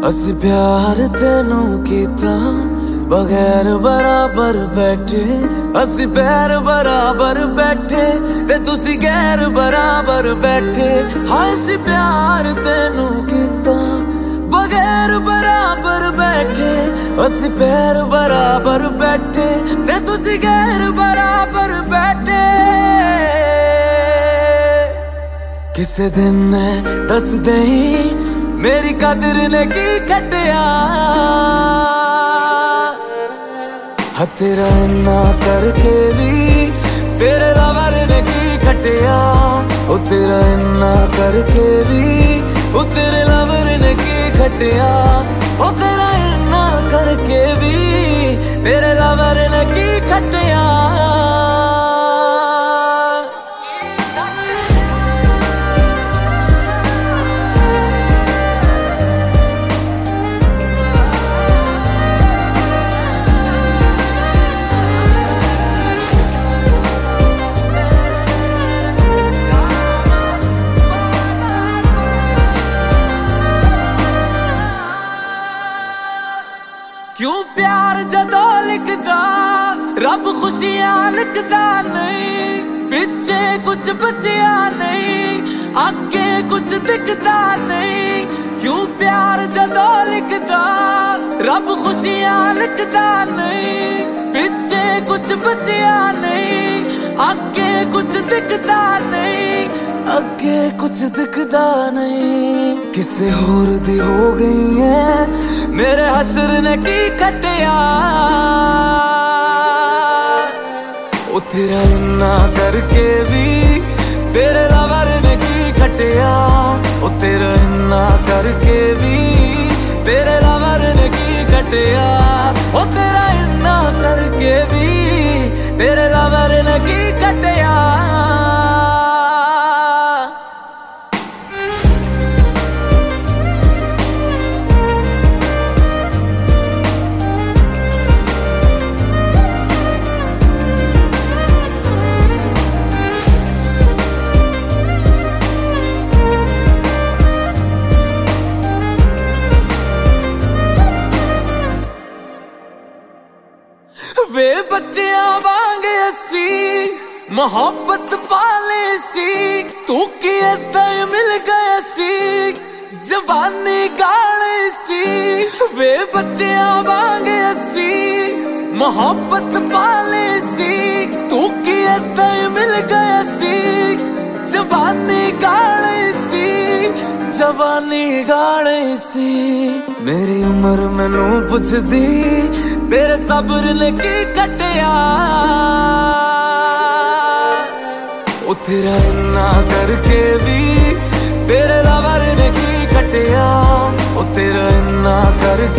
ਅਸੀਂ ਪਿਆਰ ਤੈਨੂੰ ਕੀਤਾ बगैर बराबर बैठे, ਅਸੀਂ पैर बराबर बैठे ते तुसी गैर बराबर बैठे। हाँ ਅਸੀਂ प्यार तैनू कीता बगैर बराबर बैठे, ਅਸੀਂ पैर बराबर बैठे ते तुसी गैर बराबर बैठे। किसे दिन ने दस दे मेरी कदर ने की कटिया, तेरा इन्ना करके भी तेरे लवर ने की खटिया। ओ तेरा इन्ना करके भी ओ तेरे लवर ने की खटिया। ओ तेरा इन्ना करके भी तेरे लवर ने की खटिया। क्यों प्यार जदों लिखदा रब खुशियां लिखदा नहीं, पिछे कुछ बचिया नहीं, आगे कुछ दिखदा नहीं। क्यों प्यार जदों लिखदा रब खुशियां लिखदा नहीं, पिछे कुछ बचिया नहीं, आगे कुछ दिखदा नहीं, आगे कुछ दिखदा नहीं। किसे होर दी हो गई है मेरे हसर ने की कटिया। ओ तेरा इन्ना करके भी तेरे लवर ने की खटिया। ओ तेरा इन्ना करके भी तेरे लवर ने की खटिया। ओ तेरा इन्ना करके भी तेरे लवर ने की खटिया। वे बच्चियां वांगे असी मोहब्बत पाले सी, तू की अदा मिल गए सी जवानी गाले सी। वे बच्चियां वांगे असी मोहब्बत पाले सी, तू की अदा मिल गए सी जवानी गाले सी, जवानी गाले सी। मेरी उम्र मैनू पुछदी तेरे सब्र ने की कटिया। ओ तेरा इन्ना करके भी तेरे लवर ने की कटिया। ओ तेरा इन्ना कर